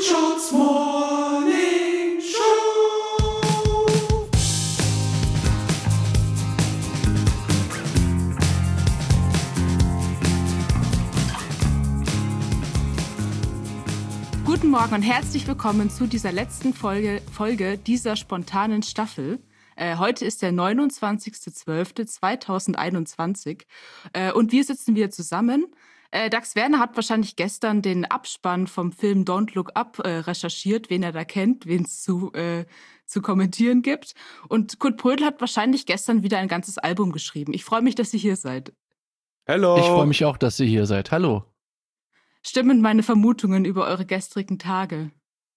Mundschutz Morning Show. Guten Morgen und herzlich willkommen zu dieser letzten Folge dieser spontanen Staffel. Heute ist der 29.12.2021 und wir sitzen wieder zusammen. Dax Werner hat wahrscheinlich gestern den Abspann vom Film Don't Look Up recherchiert, wen er da kennt, wen es zu kommentieren gibt. Und Kurt Brödel hat wahrscheinlich gestern wieder ein ganzes Album geschrieben. Ich freue mich, dass ihr hier seid. Hallo. Ich freue mich auch, dass ihr hier seid. Hallo. Stimmen meine Vermutungen über eure gestrigen Tage?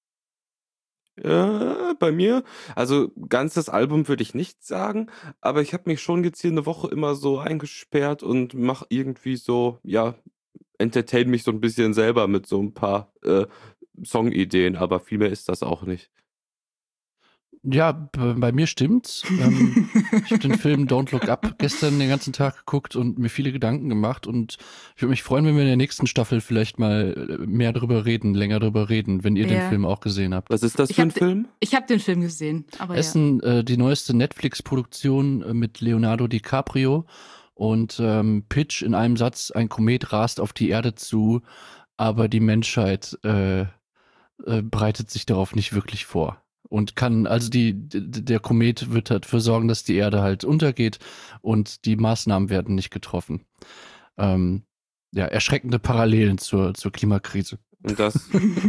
Bei mir, also ganz das Album würde ich nicht sagen, aber ich habe mich schon jetzt hier eine Woche immer so eingesperrt und mache irgendwie so, ja, entertain mich so ein bisschen selber mit so ein paar Songideen, aber viel mehr ist das auch nicht. Ja, bei mir stimmt's. Ich habe den Film Don't Look Up gestern den ganzen Tag geguckt und mir viele Gedanken gemacht und ich würde mich freuen, wenn wir in der nächsten Staffel vielleicht mal mehr drüber reden, länger drüber reden, wenn ihr den Film auch gesehen habt. Was ist das für ein Film? Ich habe den Film gesehen, aber Es ist die neueste Netflix-Produktion mit Leonardo DiCaprio und Pitch in einem Satz: Ein Komet rast auf die Erde zu, aber die Menschheit bereitet sich darauf nicht wirklich vor. Und kann, also der Komet wird dafür sorgen, dass die Erde halt untergeht und die Maßnahmen werden nicht getroffen. Ja, erschreckende Parallelen zur Klimakrise. Und das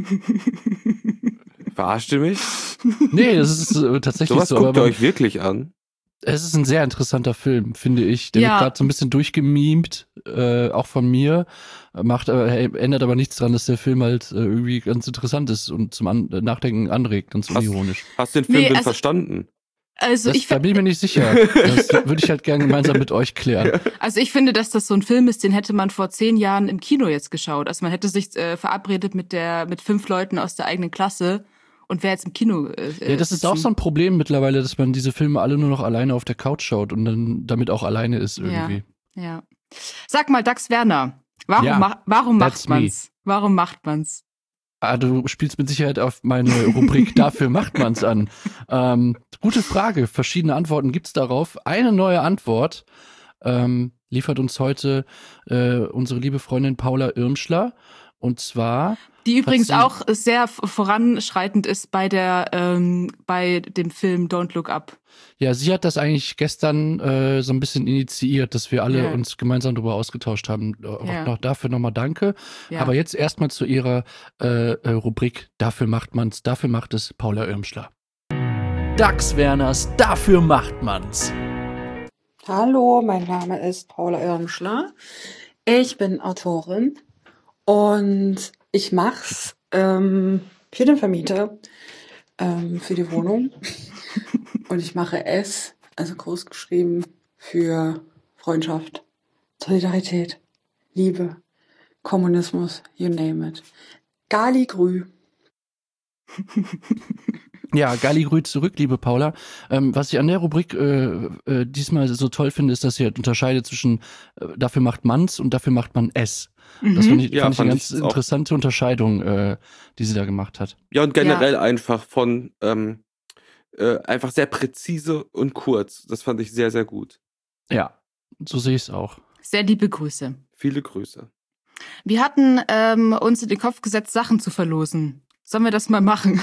verarscht ihr mich? Nee, das ist tatsächlich Sowas so. guckt ihr euch wirklich an? Es ist ein sehr interessanter Film, finde ich. Der wird gerade so ein bisschen durchgemimt, auch von mir. Ändert aber nichts daran, dass der Film halt irgendwie ganz interessant ist und zum Nachdenken anregt, ganz unironisch. Hast du den Film denn verstanden? Also da bin ich mir nicht sicher. Das würde ich halt gerne gemeinsam mit euch klären. Also ich finde, dass das so ein Film ist, den hätte man vor 10 Jahren im Kino jetzt geschaut. Also man hätte sich verabredet mit 5 Leuten aus der eigenen Klasse und wäre jetzt im Kino. Ja, das ist auch so ein Problem mittlerweile, dass man diese Filme alle nur noch alleine auf der Couch schaut und dann damit auch alleine ist irgendwie. Ja. Sag mal, Dax Werner, warum macht man's? Warum macht man's? Du spielst mit Sicherheit auf meine Rubrik Dafür macht man's an. Gute Frage, verschiedene Antworten gibt's darauf. Eine neue Antwort liefert uns heute unsere liebe Freundin Paula Irmschler. Und zwar... Die übrigens auch sehr voranschreitend ist bei dem Film Don't Look Up. Ja, sie hat das eigentlich gestern so ein bisschen initiiert, dass wir alle uns gemeinsam darüber ausgetauscht haben. Auch dafür nochmal danke. Ja. Aber jetzt erstmal zu ihrer Rubrik Dafür macht man's. Dafür macht es Paula Irmschler. Dax Werners Dafür macht man's. Hallo, mein Name ist Paula Irmschler. Ich bin Autorin und ich mach's für den Vermieter, für die Wohnung. Und ich mache es, also groß geschrieben, für Freundschaft, Solidarität, Liebe, Kommunismus, you name it. Galligrü. Ja, Galligrü zurück, liebe Paula. Was ich an der Rubrik diesmal so toll finde, ist, dass sie halt unterscheidet zwischen dafür macht man's und dafür macht man es. Das fand ich eine ganz interessante Unterscheidung, die sie da gemacht hat. Ja, und generell einfach von einfach sehr präzise und kurz. Das fand ich sehr, sehr gut. Ja, so sehe ich es auch. Sehr liebe Grüße. Viele Grüße. Wir hatten uns in den Kopf gesetzt, Sachen zu verlosen. Sollen wir das mal machen?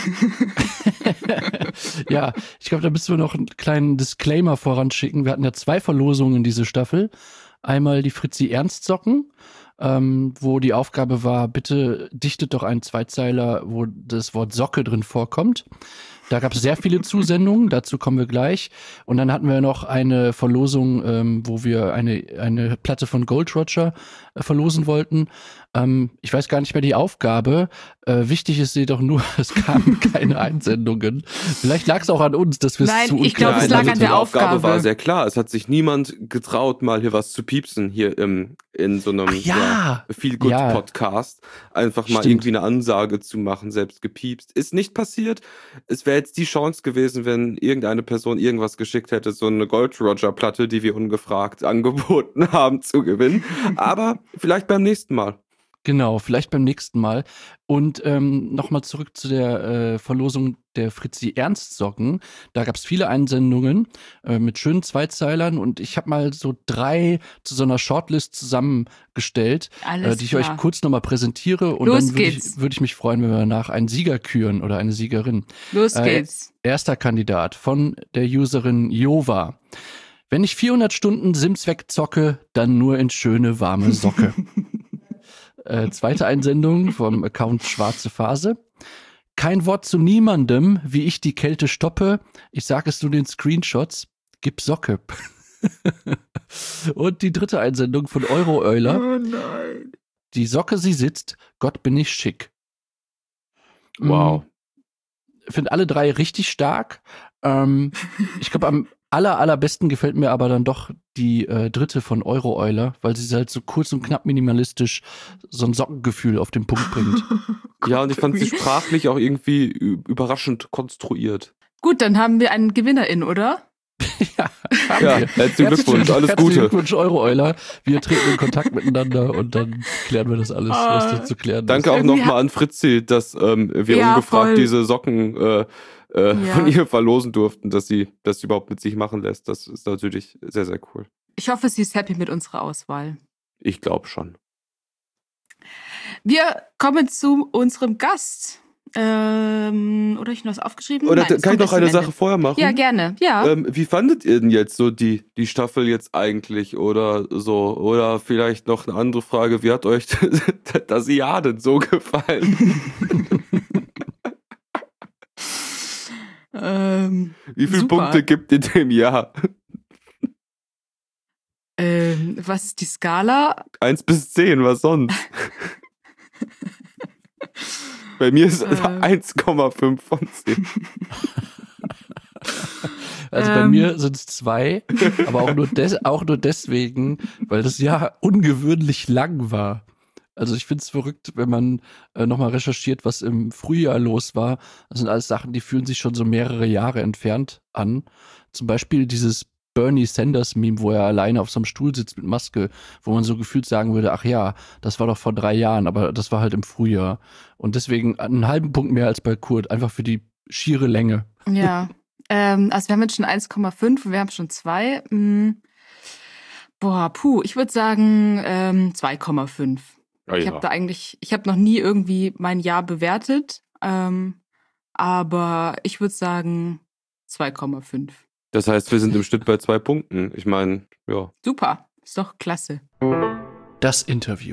Ja, ich glaube, da müssen wir noch einen kleinen Disclaimer voranschicken. Wir hatten ja 2 Verlosungen in dieser Staffel. Einmal die Fritzi-Ernst-Socken, wo die Aufgabe war, bitte dichtet doch einen Zweizeiler, wo das Wort Socke drin vorkommt. Da gab es sehr viele Zusendungen, dazu kommen wir gleich. Und dann hatten wir noch eine Verlosung, wo wir eine Platte von Gold Roger verlosen wollten. Ich weiß gar nicht mehr die Aufgabe. Wichtig ist jedoch nur, es kamen keine Einsendungen. Vielleicht lag es auch an uns, dass wir es zu unklar. Ich glaube, es lag an der Aufgabe. Die Aufgabe war sehr klar. Es hat sich niemand getraut, mal hier was zu piepsen, hier in so einem Feel-Good-Podcast. Einfach mal irgendwie eine Ansage zu machen, selbst gepiepst. Ist nicht passiert. Es wäre jetzt die Chance gewesen, wenn irgendeine Person irgendwas geschickt hätte, so eine Gold Roger-Platte, die wir ungefragt angeboten haben, zu gewinnen. Aber vielleicht beim nächsten Mal. Genau, vielleicht beim nächsten Mal. Und nochmal zurück zu der Verlosung der Fritzi-Ernst-Socken. Da gab es viele Einsendungen mit schönen Zweizeilern und ich habe mal so 3 zu so einer Shortlist zusammengestellt, Alles die ich klar. euch kurz nochmal präsentiere. Und Los dann würde geht's. würd ich mich freuen, wenn wir danach einen Sieger küren oder eine Siegerin. Los geht's. Erster Kandidat von der Userin Jova. Wenn ich 400 Stunden Sims wegzocke, dann nur in schöne, warme Socke. Zweite Einsendung vom Account Schwarze Phase. Kein Wort zu niemandem, wie ich die Kälte stoppe. Ich sag es nur den Screenshots. Gib Socke. Und die dritte Einsendung von Euro-Euler. Oh nein. Die Socke, sie sitzt. Gott, bin ich schick. Wow. Finde alle 3 richtig stark. Ich glaube, am allerbesten gefällt mir aber dann doch die dritte von Euro-Euler, weil sie halt so kurz und knapp minimalistisch so ein Sockengefühl auf den Punkt bringt. Ja, und ich fand sie sprachlich auch irgendwie überraschend konstruiert. Gut, dann haben wir einen Gewinnerin, oder? Ja, Ja, herzlichen Glückwunsch, alles Herzlichen Gute. Glückwunsch, Euro-Euler. Wir treten in Kontakt miteinander und dann klären wir das alles, was da zu klären Danke ist. auch Irgendwie nochmal an Fritzi, dass wir Ja, ungefragt voll. diese Socken von ihr verlosen durften, dass sie das überhaupt mit sich machen lässt. Das ist natürlich sehr, sehr cool. Ich hoffe, sie ist happy mit unserer Auswahl. Ich glaube schon. Wir kommen zu unserem Gast. Oder habe ich noch was aufgeschrieben? Oder Nein, es kann ich kommt noch erst am eine Ende. Sache vorher machen? Ja, gerne. Ja. Wie fandet ihr denn jetzt so die Staffel jetzt eigentlich oder so? Oder vielleicht noch eine andere Frage, wie hat euch das Jahr denn so gefallen? Wie viele Super. Punkte gibt ihr dem Jahr? Was ist die Skala? 1 bis 10, was sonst? Bei mir ist es 1,5 von 10. Also bei mir sind es 2, aber auch nur deswegen, weil das Jahr ungewöhnlich lang war. Also ich finde es verrückt, wenn man nochmal recherchiert, was im Frühjahr los war. Das sind alles Sachen, die fühlen sich schon so mehrere Jahre entfernt an. Zum Beispiel dieses Bernie Sanders-Meme, wo er alleine auf so einem Stuhl sitzt mit Maske, wo man so gefühlt sagen würde, ach ja, das war doch vor 3 Jahren, aber das war halt im Frühjahr. Und deswegen einen halben Punkt mehr als bei Kurt, einfach für die schiere Länge. Ja. Also wir haben jetzt schon 1,5 und wir haben schon 2. Ich würde sagen 2,5. Ja, Ich habe noch nie irgendwie mein Jahr bewertet, aber ich würde sagen 2,5. Das heißt, wir sind im Schnitt bei 2 Punkten. Ich meine, ja. Super, ist doch klasse. Das Interview.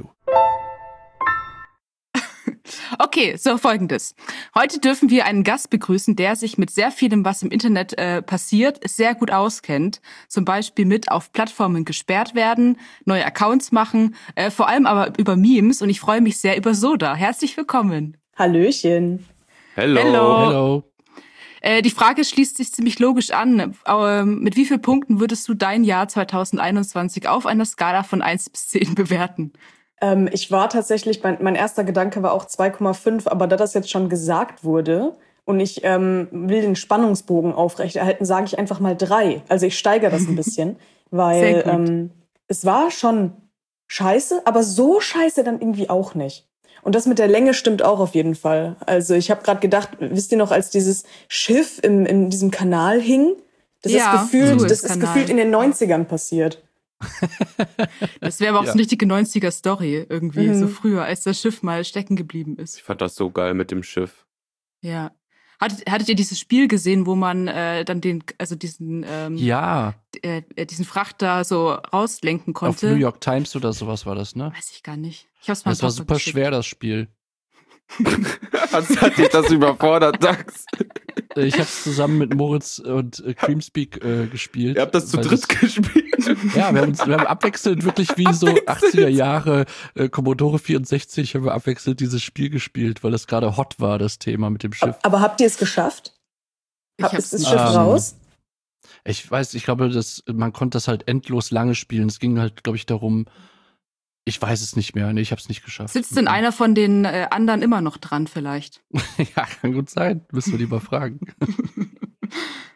Okay, so Folgendes. Heute dürfen wir einen Gast begrüßen, der sich mit sehr vielem, was im Internet passiert, sehr gut auskennt. Zum Beispiel mit auf Plattformen gesperrt werden, neue Accounts machen, vor allem aber über Memes. Und ich freue mich sehr über Soda. Herzlich willkommen. Hallöchen. Hello. Hello. Die Frage schließt sich ziemlich logisch an. Mit wie vielen Punkten würdest du dein Jahr 2021 auf einer Skala von 1 bis 10 bewerten? Ich war tatsächlich, mein erster Gedanke war auch 2,5, aber da das jetzt schon gesagt wurde und ich will den Spannungsbogen aufrechterhalten, sage ich einfach mal 3. Also ich steigere das ein bisschen, weil es war schon scheiße, aber so scheiße dann irgendwie auch nicht. Und das mit der Länge stimmt auch auf jeden Fall. Also ich habe gerade gedacht, wisst ihr noch, als dieses Schiff in diesem Kanal hing? Das ist gefühlt in den 90ern passiert. Das wäre aber auch so eine richtige 90er-Story irgendwie, Mhm. so früher, als das Schiff mal stecken geblieben ist. Ich fand das so geil mit dem Schiff. Ja. Hattet ihr dieses Spiel gesehen, wo man dann diesen Frachter so rauslenken Auf konnte? New York Times oder sowas war das, ne? Weiß ich gar nicht. Ich hab's mal Das war super schwer, das Spiel. Hat dich das überfordert, Dax? Ich habe es zusammen mit Moritz und Creamspeak gespielt. Ihr habt das zu weil dritt gespielt? Ja, wir haben abwechselnd wirklich wie so 80er Jahre Commodore 64 haben wir abwechselnd dieses Spiel gespielt, weil es gerade hot war, das Thema mit dem Schiff. Aber habt ihr es geschafft? Ist das Schiff raus? Ich glaube, man konnte das halt endlos lange spielen. Es ging halt, glaube ich, darum, ich weiß es nicht mehr. Nee, ich habe es nicht geschafft. Sitzt denn einer von den anderen immer noch dran vielleicht? Ja, kann gut sein. Müssen wir lieber fragen.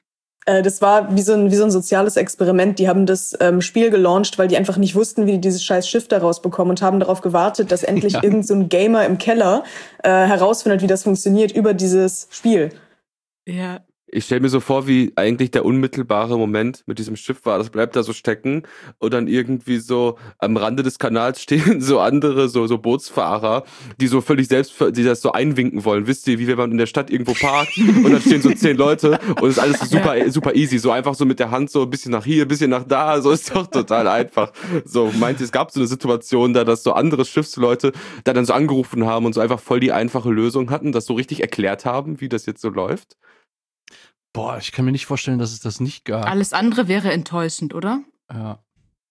Das war wie so ein soziales Experiment. Die haben das Spiel gelauncht, weil die einfach nicht wussten, wie die dieses scheiß Schiff da rausbekommen und haben darauf gewartet, dass endlich irgend so ein Gamer im Keller herausfindet, wie das funktioniert über dieses Spiel. Ja. Ich stelle mir so vor, wie eigentlich der unmittelbare Moment mit diesem Schiff war. Das bleibt da so stecken und dann irgendwie so am Rande des Kanals stehen so andere, so Bootsfahrer, die so völlig die das so einwinken wollen. Wisst ihr, wie wenn man in der Stadt irgendwo parkt und dann stehen so 10 Leute und es ist alles super easy. So einfach so mit der Hand so ein bisschen nach hier, ein bisschen nach da. So ist doch total einfach. So, meint ihr, es gab so eine Situation da, dass so andere Schiffsleute da dann so angerufen haben und so einfach voll die einfache Lösung hatten, das so richtig erklärt haben, wie das jetzt so läuft? Boah, ich kann mir nicht vorstellen, dass es das nicht gab. Alles andere wäre enttäuschend, oder? Ja.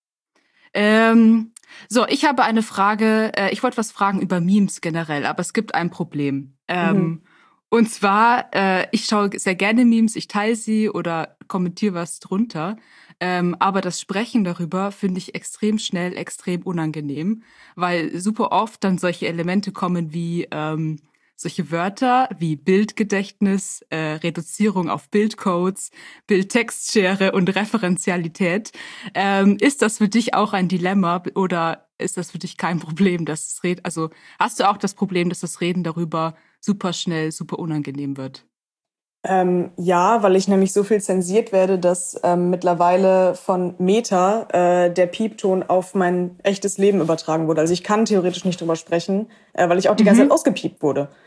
So, ich habe eine Frage. Ich wollte was fragen über Memes generell, aber es gibt ein Problem. Und zwar, ich schaue sehr gerne Memes, ich teile sie oder kommentiere was drunter. Aber das Sprechen darüber finde ich extrem schnell, extrem unangenehm, weil super oft dann solche Elemente kommen wie solche Wörter wie Bildgedächtnis, Reduzierung auf Bildcodes, Bildtextschere und Referenzialität. Ist das für dich auch ein Dilemma oder ist das für dich kein Problem, dass das Reden, also hast du auch das Problem, dass das Reden darüber super schnell, super unangenehm wird? Ja, weil ich nämlich so viel zensiert werde, dass mittlerweile von Meta der Piepton auf mein echtes Leben übertragen wurde. Also ich kann theoretisch nicht drüber sprechen, weil ich auch die ganze Zeit ausgepiept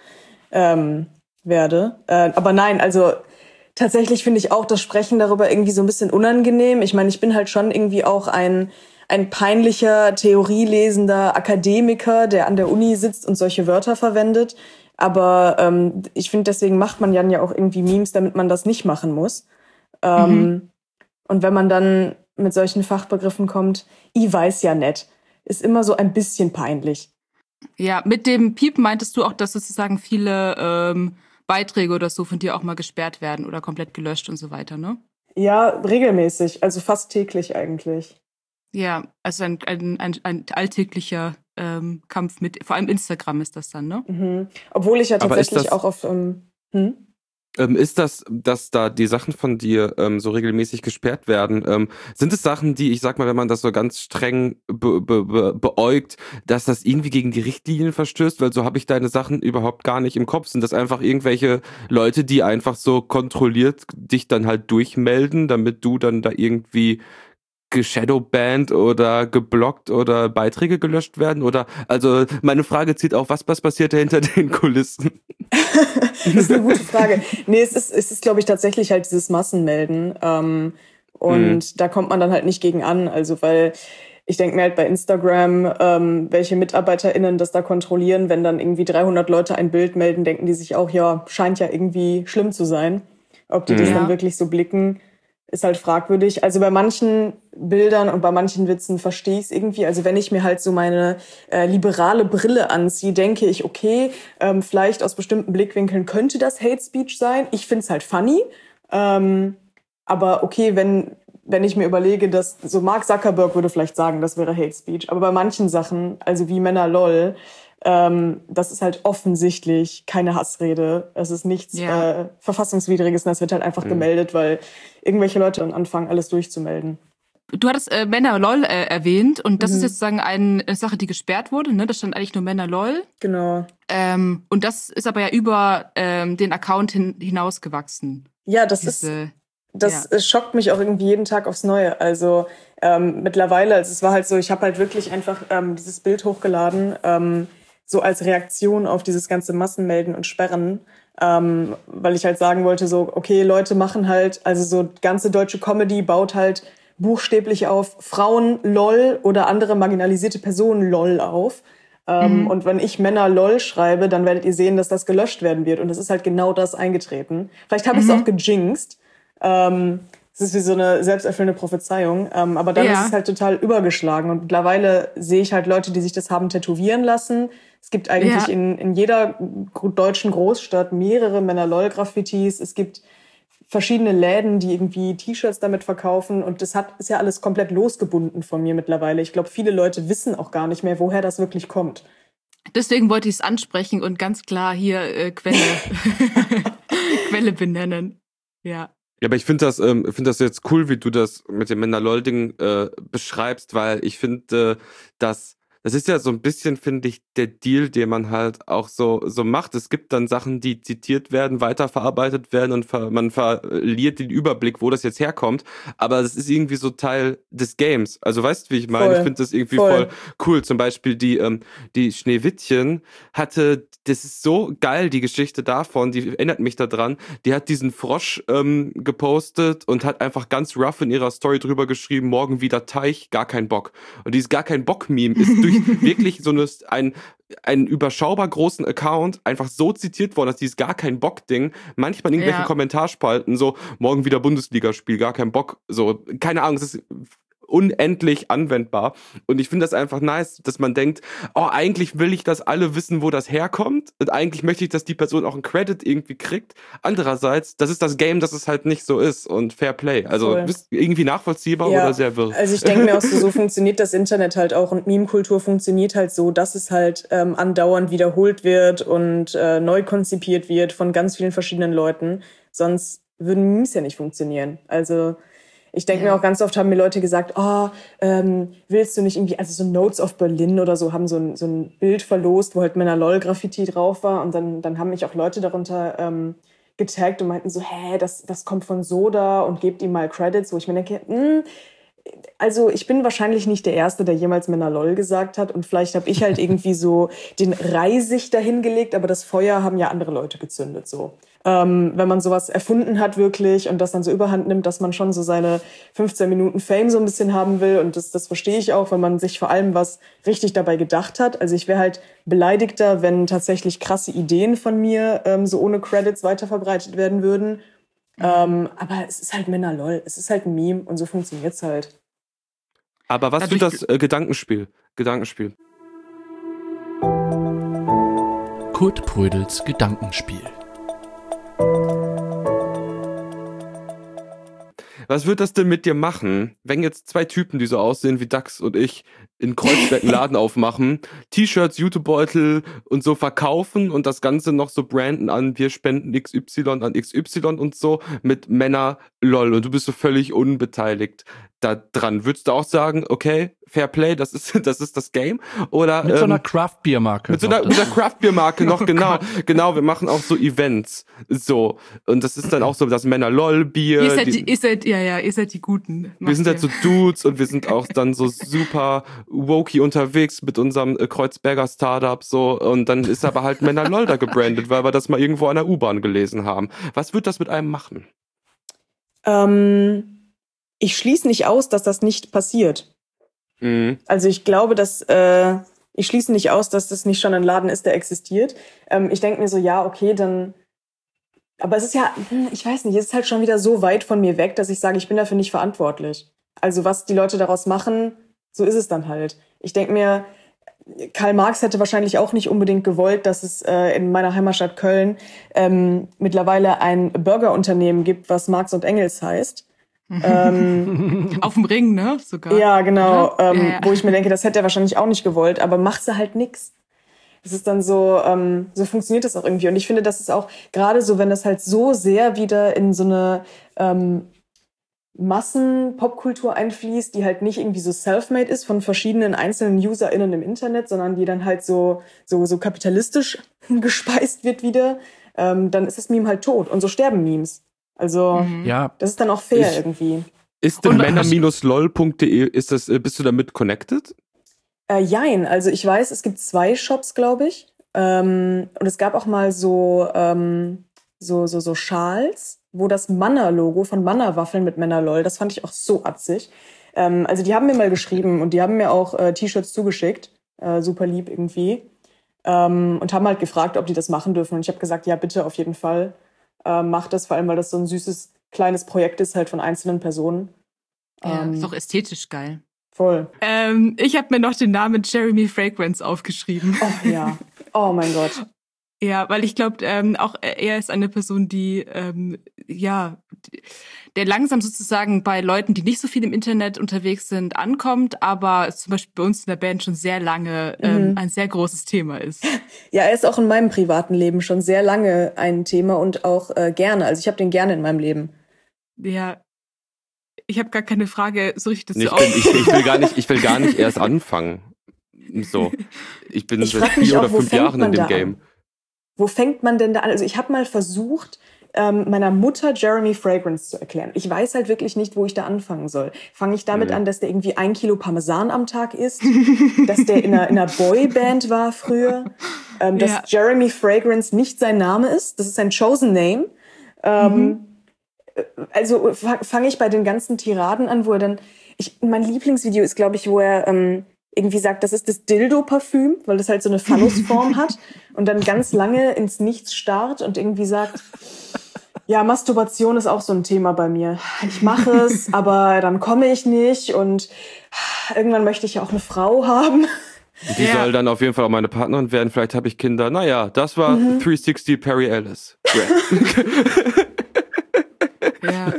werde. Aber nein, also tatsächlich finde ich auch das Sprechen darüber irgendwie so ein bisschen unangenehm. Ich meine, ich bin halt schon irgendwie auch ein peinlicher, theorielesender Akademiker, der an der Uni sitzt und solche Wörter verwendet. Aber ich finde, deswegen macht man ja auch irgendwie Memes, damit man das nicht machen muss. Und wenn man dann mit solchen Fachbegriffen kommt, ich weiß ja nicht, ist immer so ein bisschen peinlich. Ja, mit dem Piepen meintest du auch, dass sozusagen viele Beiträge oder so von dir auch mal gesperrt werden oder komplett gelöscht und so weiter, ne? Ja, regelmäßig, also fast täglich eigentlich. Ja, also ein alltäglicher Kampf mit, vor allem Instagram ist das dann, ne? Obwohl ich ja tatsächlich auch auf... Ist das, dass da die Sachen von dir so regelmäßig gesperrt werden, sind es Sachen, die, ich sag mal, wenn man das so ganz streng beäugt, dass das irgendwie gegen die Richtlinien verstößt? Weil so habe ich deine Sachen überhaupt gar nicht im Kopf. Sind das einfach irgendwelche Leute, die einfach so kontrolliert dich dann halt durchmelden, damit du dann da irgendwie geshadowbanned oder geblockt oder Beiträge gelöscht werden? Oder, also meine Frage zieht auf, was passiert da hinter den Kulissen? Das ist eine gute Frage. Nee, es ist glaube ich, tatsächlich halt dieses Massenmelden. Und da kommt man dann halt nicht gegen an. Also, weil ich denke mir halt bei Instagram, welche MitarbeiterInnen das da kontrollieren, wenn dann irgendwie 300 Leute ein Bild melden, denken die sich auch, ja, scheint ja irgendwie schlimm zu sein. Ob die das dann wirklich so blicken, ist halt fragwürdig. Also bei manchen Bildern und bei manchen Witzen verstehe ich es irgendwie. Also wenn ich mir halt so meine liberale Brille anziehe, denke ich, okay, vielleicht aus bestimmten Blickwinkeln könnte das Hate Speech sein. Ich finde es halt funny. Aber okay, wenn ich mir überlege, dass so Mark Zuckerberg würde vielleicht sagen, das wäre Hate Speech. Aber bei manchen Sachen, also wie Männer LOL, das ist halt offensichtlich keine Hassrede. Es ist nichts Verfassungswidriges und das wird halt einfach gemeldet, weil irgendwelche Leute dann anfangen, alles durchzumelden. Du hattest Männer LOL erwähnt und das ist jetzt sozusagen eine Sache, die gesperrt wurde, ne? Da stand eigentlich nur Männer LOL. Genau. Und das ist aber ja über den Account hinausgewachsen. Ja, das schockt mich auch irgendwie jeden Tag aufs Neue. Also mittlerweile, also es war halt so, ich habe halt wirklich einfach dieses Bild hochgeladen, so als Reaktion auf dieses ganze Massenmelden und Sperren, weil ich halt sagen wollte, so, okay, Leute machen halt, also so ganze deutsche Comedy baut halt buchstäblich auf Frauen LOL oder andere marginalisierte Personen LOL auf. Und wenn ich Männer LOL schreibe, dann werdet ihr sehen, dass das gelöscht werden wird. Und es ist halt genau das eingetreten. Vielleicht habe ich es auch gejinxt. Es ist wie so eine selbsterfüllende Prophezeiung. Aber dann ist es halt total übergeschlagen. Und mittlerweile sehe ich halt Leute, die sich das haben tätowieren lassen. Es gibt eigentlich in jeder deutschen Großstadt mehrere Männer-LOL-Graffitis. Es gibt verschiedene Läden, die irgendwie T-Shirts damit verkaufen. Und das ist ja alles komplett losgebunden von mir mittlerweile. Ich glaube, viele Leute wissen auch gar nicht mehr, woher das wirklich kommt. Deswegen wollte ich es ansprechen und ganz klar hier Quelle benennen. Ja. Ja, aber ich finde das jetzt cool, wie du das mit dem Männer-LOL-Ding beschreibst, weil ich finde, das ist ja so ein bisschen, finde ich, der Deal, den man halt auch so macht. Es gibt dann Sachen, die zitiert werden, weiterverarbeitet werden und man verliert den Überblick, wo das jetzt herkommt. Aber das ist irgendwie so Teil des Games. Also weißt du, wie ich meine? Voll. Ich finde das irgendwie voll cool. Zum Beispiel die Schneewittchen das ist so geil, die Geschichte davon, die erinnert mich daran. Die hat diesen Frosch gepostet und hat einfach ganz rough in ihrer Story drüber geschrieben, morgen wieder Teich, gar kein Bock. Und dieses gar kein Bock-Meme ist durch wirklich so einen überschaubar großen Account einfach so zitiert worden, dass dieses gar kein Bock-Ding manchmal in irgendwelchen Kommentarspalten so, morgen wieder Bundesligaspiel, gar kein Bock, so, keine Ahnung, es ist unendlich anwendbar. Und ich finde das einfach nice, dass man denkt, oh, eigentlich will ich, dass alle wissen, wo das herkommt. Und eigentlich möchte ich, dass die Person auch einen Credit irgendwie kriegt. Andererseits, das ist das Game, dass es halt nicht so ist. Und Fair Play. Also irgendwie nachvollziehbar oder sehr wirr. Also ich denke mir auch so funktioniert das Internet halt auch. Und Meme-Kultur funktioniert halt so, dass es halt andauernd wiederholt wird und neu konzipiert wird von ganz vielen verschiedenen Leuten. Sonst würden Memes ja nicht funktionieren. Also ich denke mir auch ganz oft, haben mir Leute gesagt, willst du nicht irgendwie, also so Notes of Berlin oder so, haben so ein Bild verlost, wo halt Männer-LOL-Graffiti drauf war. Und dann haben mich auch Leute darunter getaggt und meinten so, das kommt von Soda und gebt ihm mal Credits, wo ich mir denke, also ich bin wahrscheinlich nicht der Erste, der jemals Männer-LOL gesagt hat. Und vielleicht habe ich halt irgendwie so den Reisig dahingelegt, aber das Feuer haben ja andere Leute gezündet, so. Wenn man sowas erfunden hat wirklich und das dann so überhand nimmt, dass man schon so seine 15 Minuten Fame so ein bisschen haben will. Und das verstehe ich auch, wenn man sich vor allem was richtig dabei gedacht hat. Also ich wäre halt beleidigter, wenn tatsächlich krasse Ideen von mir so ohne Credits weiterverbreitet werden würden. Aber es ist halt Männer-LOL. Es ist halt ein Meme und so funktioniert's halt. Aber was wird das Gedankenspiel? Kurt Prödels Gedankenspiel. Was wird das denn mit dir machen, wenn jetzt zwei Typen, die so aussehen wie Dax und ich, in Kreuzberg einen Laden aufmachen, T-Shirts, Jutebeutel und so verkaufen und das Ganze noch so branden an, wir spenden XY an XY und so mit Männer LOL und du bist so völlig unbeteiligt da dran. Würdest du auch sagen, okay, Fair Play, das ist das Game? Oder mit so einer Craft-Bier-Marke. Mit so einer Craft-Bier-Marke noch, genau, wir machen auch so Events, so. Und das ist dann auch so das Männer-LOL-Bier. Ihr seid die Guten. Wir sind halt so Dudes und wir sind auch dann so super wokey unterwegs mit unserem Kreuzberger Startup, so. Und dann ist aber halt Männer-LOL da gebrandet, weil wir das mal irgendwo an der U-Bahn gelesen haben. Was wird das mit einem machen? Ich schließe nicht aus, dass das nicht passiert. Mhm. Also ich glaube, ich schließe nicht aus, dass das nicht schon ein Laden ist, der existiert. Ich denke mir so, ja, okay, dann. Aber es ist ja, ich weiß nicht, es ist halt schon wieder so weit von mir weg, dass ich sage, ich bin dafür nicht verantwortlich. Also was die Leute daraus machen, so ist es dann halt. Ich denke mir, Karl Marx hätte wahrscheinlich auch nicht unbedingt gewollt, dass es in meiner Heimatstadt Köln mittlerweile ein Burgerunternehmen gibt, was Marx und Engels heißt. Auf dem Ring, ne? Sogar. Ja, genau. Wo ich mir denke, das hätte er wahrscheinlich auch nicht gewollt, aber macht sie halt nix. Es ist dann so, so funktioniert das auch irgendwie. Und ich finde, das ist auch gerade so, wenn das halt so sehr wieder in so eine Massen-Popkultur einfließt, die halt nicht irgendwie so self-made ist von verschiedenen einzelnen UserInnen im Internet, sondern die dann halt so kapitalistisch gespeist wird wieder, dann ist das Meme halt tot. Und so sterben Memes. Also, das ist dann auch fair irgendwie. Ist denn männer-lol.de, bist du damit connected? Jein, also ich weiß, es gibt 2 Shops, glaube ich. Und es gab auch mal so Schals, wo das Manner-Logo von Manner-Waffeln mit Männer-LOL, das fand ich auch so atzig. Also die haben mir mal geschrieben und die haben mir auch T-Shirts zugeschickt, super lieb irgendwie. Und haben halt gefragt, ob die das machen dürfen. Und ich habe gesagt, ja, bitte, auf jeden Fall. Macht das, vor allem, weil das so ein süßes, kleines Projekt ist, halt von einzelnen Personen. Ja, ist doch ästhetisch geil. Voll. Ich habe mir noch den Namen Jeremy Fragrance aufgeschrieben. Oh ja, oh mein Gott. Ja, weil ich glaube, auch er ist eine Person, die, der langsam sozusagen bei Leuten, die nicht so viel im Internet unterwegs sind, ankommt, aber zum Beispiel bei uns in der Band schon sehr lange ein sehr großes Thema ist. Ja, er ist auch in meinem privaten Leben schon sehr lange ein Thema und auch gerne. Also ich habe den gerne in meinem Leben. Ja, ich habe gar keine Frage so richtig Nee, dazu auf. ich will gar nicht erst anfangen. So. Ich bin Ich seit frag mich 4 oder auch, wo 5 fängt Jahren in man dem da Game. an? Wo fängt man denn da an? Also ich habe mal versucht, meiner Mutter Jeremy Fragrance zu erklären. Ich weiß halt wirklich nicht, wo ich da anfangen soll. Fange ich damit an, dass der irgendwie 1 Kilo Parmesan am Tag isst? Dass der in einer Boyband war früher? Dass Ja. Jeremy Fragrance nicht sein Name ist? Das ist sein chosen name. Also fange ich bei den ganzen Tiraden an, wo er dann... mein Lieblingsvideo ist, glaube ich, wo er irgendwie sagt, das ist das Dildo-Parfüm, weil das halt so eine Phallusform hat und dann ganz lange ins Nichts starrt und irgendwie sagt, ja, Masturbation ist auch so ein Thema bei mir. Ich mache es, aber dann komme ich nicht und irgendwann möchte ich ja auch eine Frau haben. Die Ja. soll dann auf jeden Fall auch meine Partnerin werden. Vielleicht habe ich Kinder. Naja, das war 360 Perry Ellis. Ja.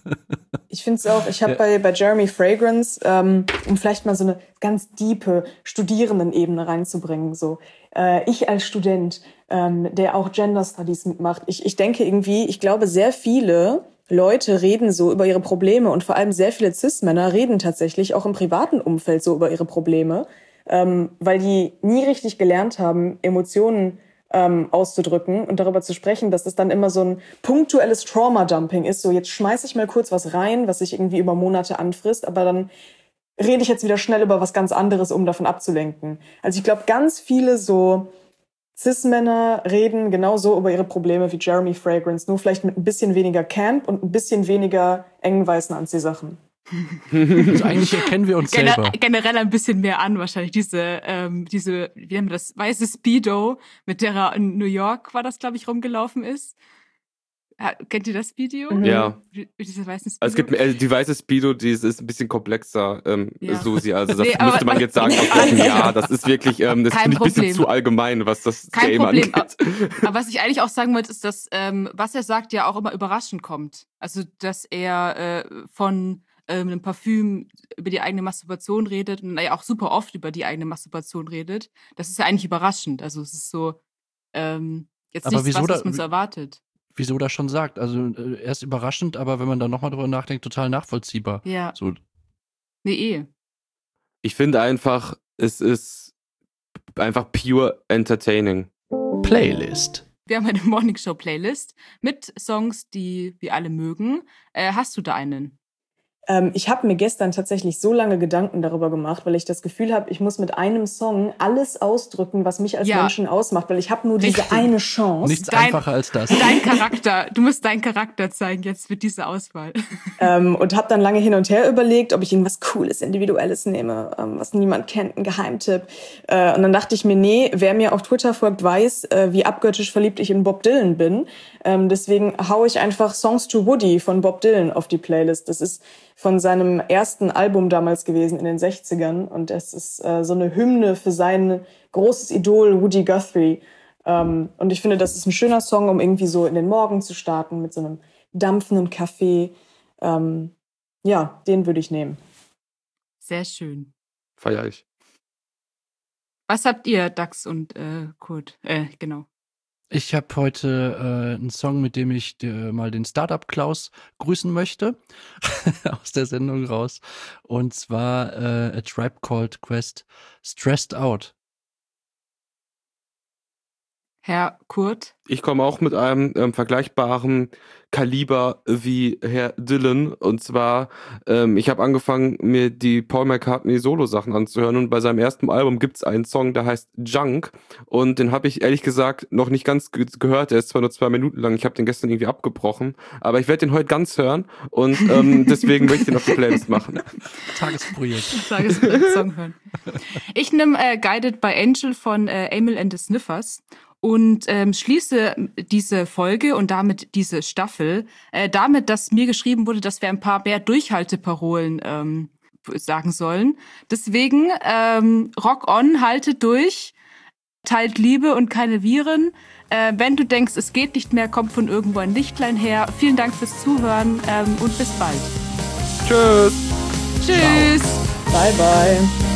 Ich finde es auch, ich habe bei Jeremy Fragrance, um vielleicht mal so eine ganz diepe Studierendenebene reinzubringen, so ich als Student, der auch Gender Studies mitmacht, ich denke irgendwie, ich glaube, sehr viele Leute reden so über ihre Probleme und vor allem sehr viele Cis-Männer reden tatsächlich auch im privaten Umfeld so über ihre Probleme, weil die nie richtig gelernt haben, Emotionen auszudrücken und darüber zu sprechen, dass das dann immer so ein punktuelles Trauma-Dumping ist. So, jetzt schmeiße ich mal kurz was rein, was sich irgendwie über Monate anfrisst, aber dann rede ich jetzt wieder schnell über was ganz anderes, um davon abzulenken. Also ich glaube, ganz viele so Cis-Männer reden genauso über ihre Probleme wie Jeremy Fragrance, nur vielleicht mit ein bisschen weniger Camp und ein bisschen weniger engen weißen Anziehsachen. Also eigentlich erkennen wir uns selber. Generell ein bisschen mehr an, wahrscheinlich diese, wie nennen wir das, weiße Speedo, mit der er in New York, war das, glaube ich, rumgelaufen ist. Kennt ihr das Video? Ja. Diese weißen Speedo? Also es gibt die weiße Speedo, die ist ein bisschen komplexer, Ja. Susi. Also das Nee, aber- müsste man jetzt sagen aus welchem Jahr. Das ist wirklich, das finde ich ein bisschen Problem. zu allgemein, was das Kein Game Problem. angeht. Aber was ich eigentlich auch sagen wollte, ist, dass was er sagt, ja auch immer überraschend kommt. Also, dass er von einem Parfüm über die eigene Masturbation redet und ja auch super oft über die eigene Masturbation redet. Das ist ja eigentlich überraschend. Also es ist so jetzt Aber nichts, wieso was da- man so erwartet. Wieso das schon sagt. Also er ist überraschend, aber wenn man da nochmal drüber nachdenkt, total nachvollziehbar. Ja, So, nee, Ich finde einfach, es ist einfach pure entertaining. Playlist. Wir haben eine Morningshow-Playlist mit Songs, die wir alle mögen. Hast du da einen? Ich habe mir gestern tatsächlich so lange Gedanken darüber gemacht, weil ich das Gefühl habe, ich muss mit einem Song alles ausdrücken, was mich als Ja. Menschen ausmacht, weil ich habe nur Richtig. diese eine Chance. Nichts Dein- einfacher als das. Dein Charakter. Du musst deinen Charakter zeigen jetzt mit dieser Auswahl. Und habe dann lange hin und her überlegt, ob ich irgendwas Cooles, Individuelles nehme, was niemand kennt, ein Geheimtipp. Und dann dachte ich mir, nee, wer mir auf Twitter folgt, weiß, wie abgöttisch verliebt ich in Bob Dylan bin. Deswegen haue ich einfach Songs to Woody von Bob Dylan auf die Playlist. Das ist von seinem ersten Album damals gewesen in den 60ern. Und es ist so eine Hymne für sein großes Idol Woody Guthrie. Und ich finde, das ist ein schöner Song, um irgendwie so in den Morgen zu starten mit so einem dampfenden Kaffee. Ja, den würde ich nehmen. Sehr schön. Feier ich. Was habt ihr, Dax und Kurt? Genau. Ich habe heute einen Song, mit dem ich mal den Startup Klaus grüßen möchte, aus der Sendung raus. Und zwar A Tribe Called Quest, Stressed Out. Herr Kurt? Ich komme auch mit einem vergleichbaren Kaliber wie Herr Dylan. Und zwar, ich habe angefangen, mir die Paul McCartney Solo-Sachen anzuhören. Und bei seinem ersten Album gibt es einen Song, der heißt Junk. Und den habe ich ehrlich gesagt noch nicht ganz gehört. Der ist zwar nur 2 Minuten lang. Ich habe den gestern irgendwie abgebrochen. Aber ich werde den heute ganz hören. Und deswegen möchte ich den auf die Playlist machen. Tagesprojekt. Song hören. Ich nehme Guided by Angel von Emil and the Sniffers. Und schließe diese Folge und damit diese Staffel damit, dass mir geschrieben wurde, dass wir ein paar mehr Durchhalteparolen sagen sollen. Deswegen Rock on, haltet durch, teilt Liebe und keine Viren. Wenn du denkst, es geht nicht mehr, kommt von irgendwo ein Lichtlein her. Vielen Dank fürs Zuhören und bis bald. Tschüss! Tschüss! Bye, bye.